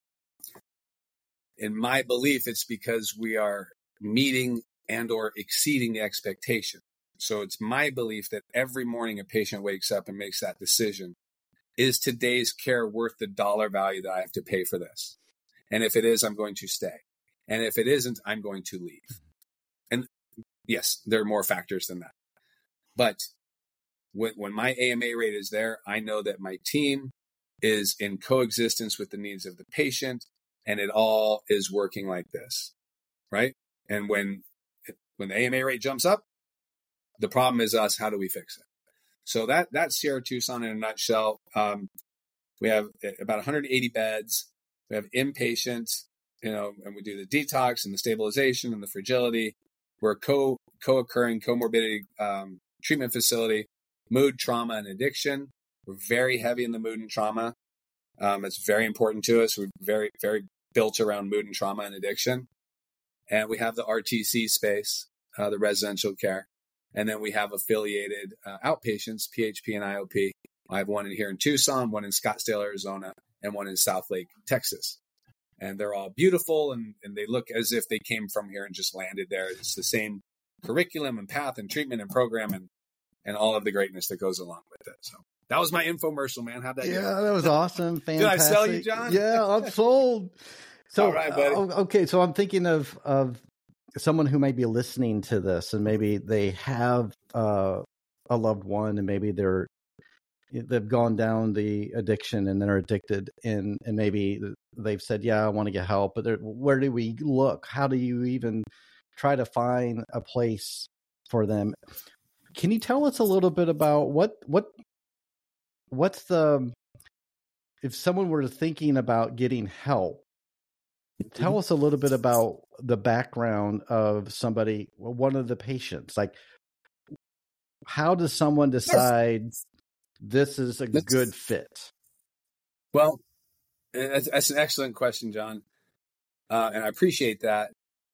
In my belief, it's because we are meeting and or exceeding the expectation. So it's my belief that every morning a patient wakes up and makes that decision. Is today's care worth the dollar value that I have to pay for this? And if it is, I'm going to stay. And if it isn't, I'm going to leave. And yes, there are more factors than that. But when my AMA rate is there, I know that my team is in coexistence with the needs of the patient, and it all is working like this, right? And when the AMA rate jumps up, the problem is us. How do we fix it? So that's Sierra Tucson in a nutshell. We have about 180 beds. We have inpatient, and we do the detox and the stabilization and the fragility. We're a co-occurring comorbidity treatment facility, mood, trauma, and addiction. We're very heavy in the mood and trauma. It's very important to us. We're very, very built around mood and trauma and addiction. And we have the RTC space, the residential care. And then we have affiliated outpatients, PHP and IOP. I have one here in Tucson, one in Scottsdale, Arizona, and one in Southlake, Texas. And they're all beautiful, and they look as if they came from here and just landed there. It's the same curriculum and path and treatment and program and all of the greatness that goes along with it. So that was my infomercial, man. How'd that go? Yeah, that was awesome. Fantastic. Did I sell you, John? Yeah, I'm sold. So, all right, buddy. Okay, so I'm thinking of someone who may be listening to this and maybe they have a loved one and maybe they've gone down the addiction and they're addicted and maybe they've said, yeah, I want to get help, but where do we look? How do you even try to find a place for them? Can you tell us a little bit about what's if someone were thinking about getting help, tell us a little bit about the background of somebody, one of the patients. Like, how does someone decide this is a good fit? Well, that's an excellent question, John. And I appreciate that.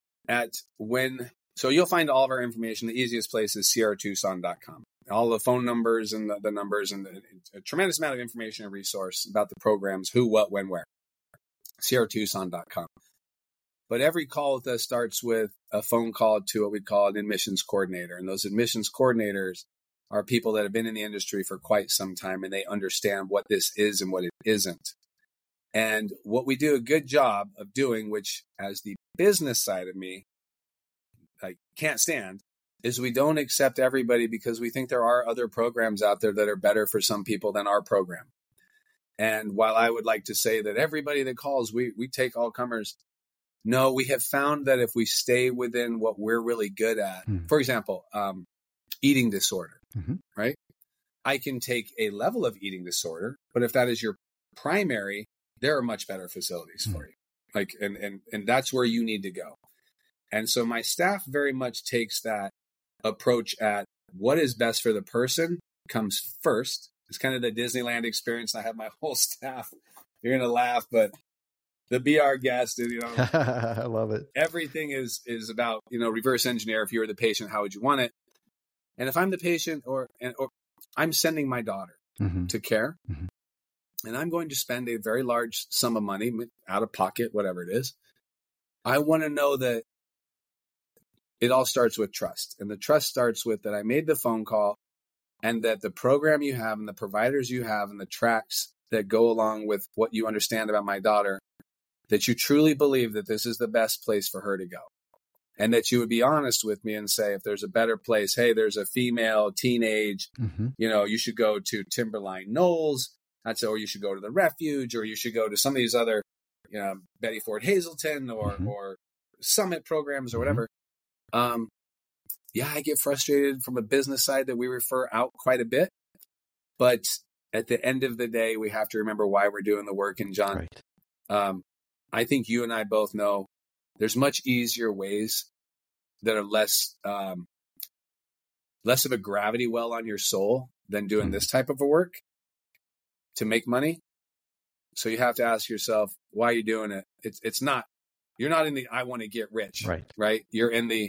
So you'll find all of our information. The easiest place is crtucson.com. All the phone numbers and the numbers and a tremendous amount of information and resource about the programs, who, what, when, where. crtucson.com. But every call with us starts with a phone call to what we call an admissions coordinator. And those admissions coordinators are people that have been in the industry for quite some time, and they understand what this is and what it isn't. And what we do a good job of doing, which as the business side of me, I can't stand, is we don't accept everybody because we think there are other programs out there that are better for some people than our program. And while I would like to say that everybody that calls, we take all comers, no, we have found that if we stay within what we're really good at, for example, eating disorder, right? I can take a level of eating disorder, but if that is your primary, there are much better facilities for you. Like, and that's where you need to go. And so my staff very much takes that approach at what is best for the person comes first. It's kind of the Disneyland experience. I have my whole staff. You're going to laugh, but the be our guest, I love it. Everything is about, reverse engineer. If you were the patient, how would you want it? And if I'm the patient or I'm sending my daughter to care, and I'm going to spend a very large sum of money out of pocket, whatever it is, I want to know that it all starts with trust. And the trust starts with that I made the phone call and that the program you have and the providers you have and the tracks that go along with what you understand about my daughter, that you truly believe that this is the best place for her to go. And that you would be honest with me and say, if there's a better place, hey, there's a female teenage, you should go to Timberline Knolls. Or you should go to the Refuge, or you should go to some of these other, Betty Ford Hazleton or Summit programs or whatever. I get frustrated from a business side that we refer out quite a bit. But at the end of the day, we have to remember why we're doing the work. And John, I think you and I both know there's much easier ways that are less of a gravity well on your soul than doing this type of a work to make money. So you have to ask yourself, why are you doing it? You're not in the, I want to get rich, right? You're in the,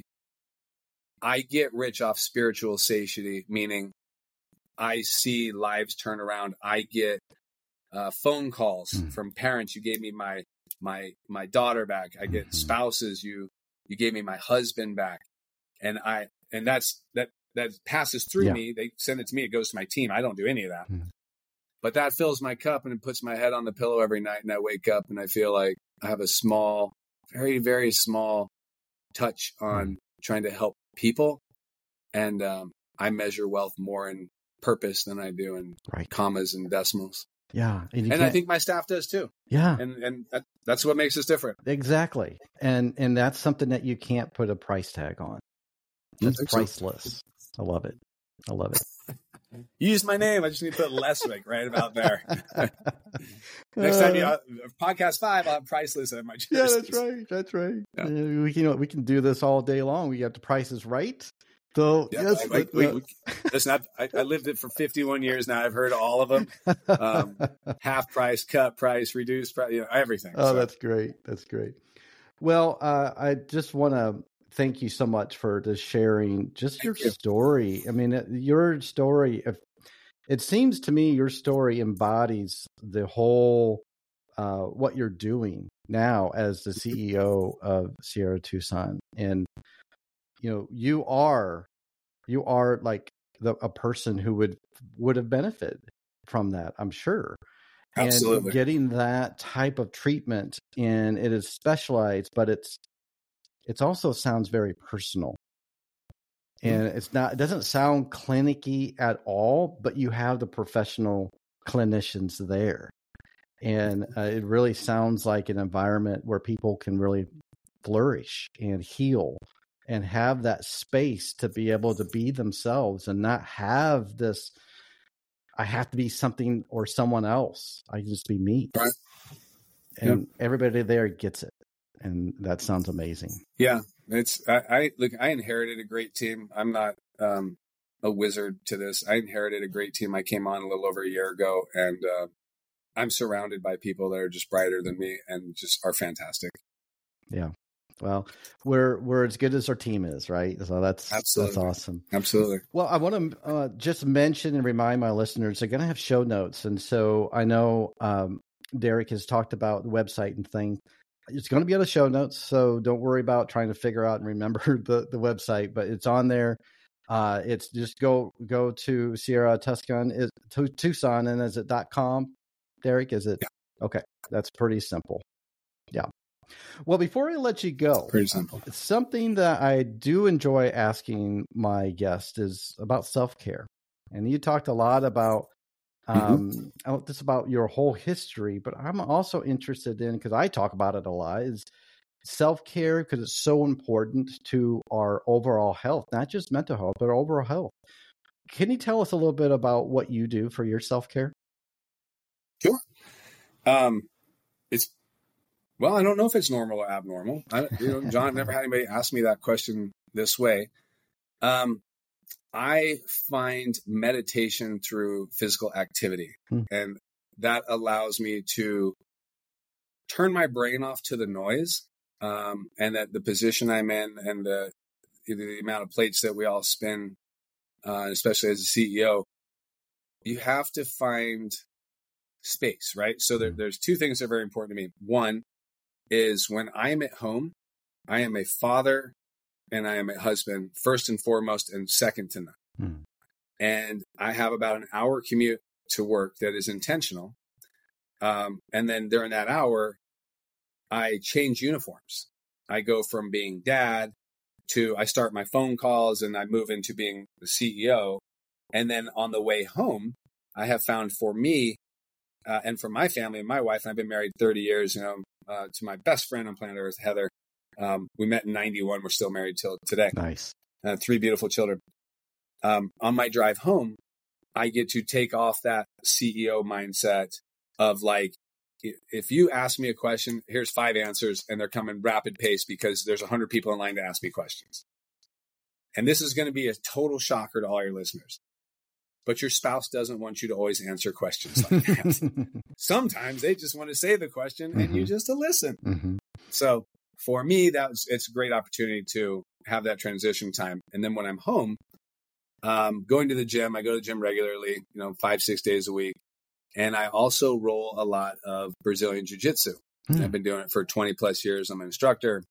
I get rich off spiritual satiety, meaning I see lives turn around. I get phone calls from parents. You gave me my daughter back. I get spouses. You gave me my husband back. And that passes through me. They send it to me. It goes to my team. I don't do any of that. But that fills my cup and it puts my head on the pillow every night. And I wake up and I feel like I have a small, very, very small touch on trying to help people. And I measure wealth more in purpose than I do in commas and decimals. Yeah. And I think my staff does too. Yeah. And that's what makes us different. Exactly. And that's something that you can't put a price tag on. It's priceless. I love it. You used my name. I just need to put Leswick right about there. Next time podcast 5, I'll have priceless at my jerseys. Yeah, that's right. Yeah. We can do this all day long. We got the prices right. So listen, I lived it for 51 years now. I've heard all of them. Half price, cut price, reduced price, everything. Oh, so. That's great. Well, I just want to thank you so much for just sharing your story. I mean, your story, it seems to me your story embodies the whole, what you're doing now as the CEO of Sierra Tucson. And, you are like a person who would have benefited from that, I'm sure. Absolutely. And getting that type of treatment, and it is specialized, but it also sounds very personal. And it doesn't sound clinicky at all, but you have the professional clinicians there. And it really sounds like an environment where people can really flourish and heal and have that space to be able to be themselves and not have this, I have to be something or someone else. I can just be me. Right. And everybody there gets it. And that sounds amazing. Yeah. I inherited a great team. I'm not a wizard to this. I inherited a great team. I came on a little over a year ago, and I'm surrounded by people that are just brighter than me and just are fantastic. Yeah. Well, we're as good as our team is, right? So that's awesome. Absolutely. Well, I want to just mention and remind my listeners, they're going to have show notes. And so I know Derek has talked about the website and things. It's going to be on the show notes, so don't worry about trying to figure out and remember the website, but it's on there. It's just go to Sierra Tucson, Tucson, and is it .com, Derek? Is it? Yeah. Okay, that's pretty simple. Yeah. Well, before I let you go, pretty simple. Something that I do enjoy asking my guests is about self-care. And you talked a lot about just about your whole history, but I'm also interested in, because I talk about it a lot, is self-care, because it's so important to our overall health, not just mental health, but overall health. Can you tell us a little bit about what you do for your self-care? Sure. Well, I don't know if it's normal or abnormal. John, I've never had anybody ask me that question this way. I find meditation through physical activity, and that allows me to turn my brain off to the noise, and that the position I'm in and the amount of plates that we all spin, especially as a CEO, you have to find space, right? So there's two things that are very important to me. One is when I am at home, I am a father and I am a husband, first and foremost, and second to none. And I have about an hour commute to work that is intentional. And then during that hour, I change uniforms. I go from being dad to I start my phone calls and I move into being the CEO. And then on the way home, I have found for me and for my family and my wife, and I've been married 30 years, to my best friend on planet Earth, Heather. We met in 91. We're still married till today. Nice. 3 beautiful children. On my drive home, I get to take off that CEO mindset of like, if you ask me a question, here's 5 answers, and they're coming rapid pace because there's 100 people in line to ask me questions. And this is going to be a total shocker to all your listeners. But your spouse doesn't want you to always answer questions like that. Sometimes they just want to say the question and you just to listen. So for me, it's a great opportunity to have that transition time. And then when I'm home, going to the gym, I go to the gym regularly, 5-6 days a week. And I also roll a lot of Brazilian jiu-jitsu. I've been doing it for 20 plus years. I'm an instructor.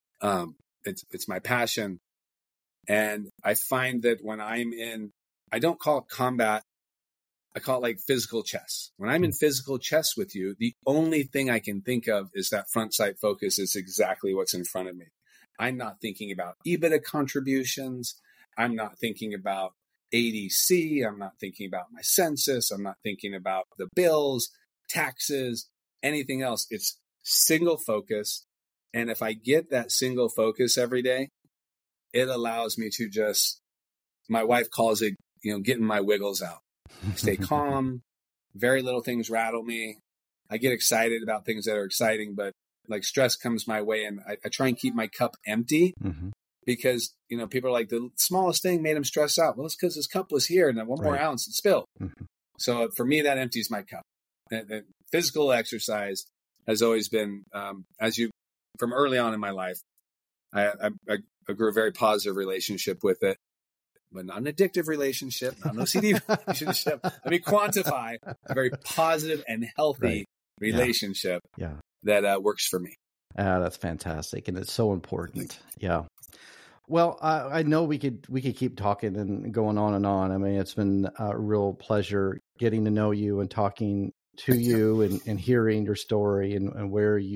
It's my passion. And I find that when I'm in, I don't call it combat. I call it like physical chess. When I'm in physical chess with you, the only thing I can think of is that front sight focus is exactly what's in front of me. I'm not thinking about EBITDA contributions. I'm not thinking about ADC. I'm not thinking about my census. I'm not thinking about the bills, taxes, anything else. It's single focus. And if I get that single focus every day, it allows me to just, my wife calls it, getting my wiggles out. Stay calm. Very little things rattle me. I get excited about things that are exciting, but like stress comes my way and I try and keep my cup empty because, people are like, the smallest thing made him stress out. Well, it's because his cup was here and then one more ounce it spilled. So for me, that empties my cup. And physical exercise has always been, from early on in my life, I grew a very positive relationship with it. But not an addictive relationship, not an OCD relationship. Let me quantify a very positive and healthy relationship that works for me. That's fantastic. And it's so important. Yeah. Well, I know we could keep talking and going on and on. I mean, it's been a real pleasure getting to know you and talking to you and hearing your story and where you've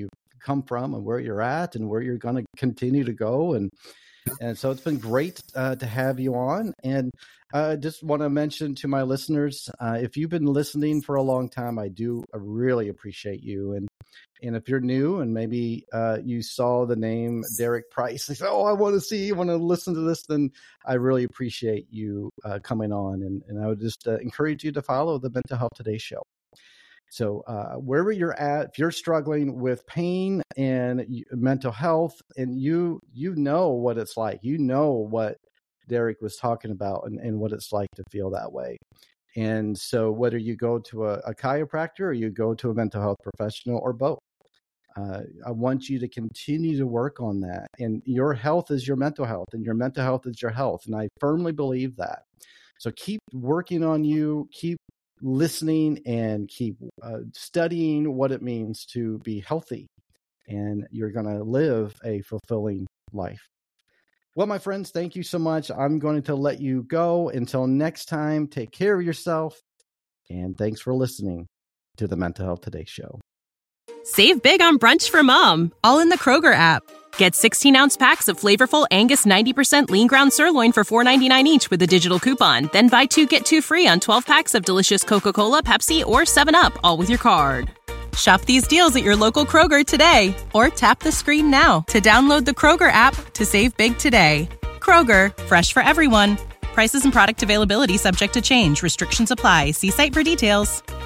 come from and where you're at and where you're going to continue to go. And so it's been great to have you on. And I just want to mention to my listeners, if you've been listening for a long time, I really appreciate you. And if you're new and maybe you saw the name Derek Price, and say, I want to listen to this, then I really appreciate you coming on. And I would just encourage you to follow the Mental Health Today show. So wherever you're at, if you're struggling with pain and mental health, and you know what it's like, you know what Derek was talking about and what it's like to feel that way. And so whether you go to a chiropractor or you go to a mental health professional or both, I want you to continue to work on that. And your health is your mental health, and your mental health is your health. And I firmly believe that. So keep working on you, keep listening, and keep studying what it means to be healthy, and you're going to live a fulfilling life. Well, my friends, thank you so much. I'm going to let you go. Until next time, take care of yourself, and thanks for listening to the Mental Health Today show. Save big on brunch for mom, all in the Kroger app. Get 16-ounce packs of flavorful Angus 90% lean ground sirloin for $4.99 each with a digital coupon. Then buy 2, get 2 free on 12 packs of delicious Coca-Cola, Pepsi, or 7-Up, all with your card. Shop these deals at your local Kroger today, or tap the screen now to download the Kroger app to save big today. Kroger, fresh for everyone. Prices and product availability subject to change. Restrictions apply. See site for details.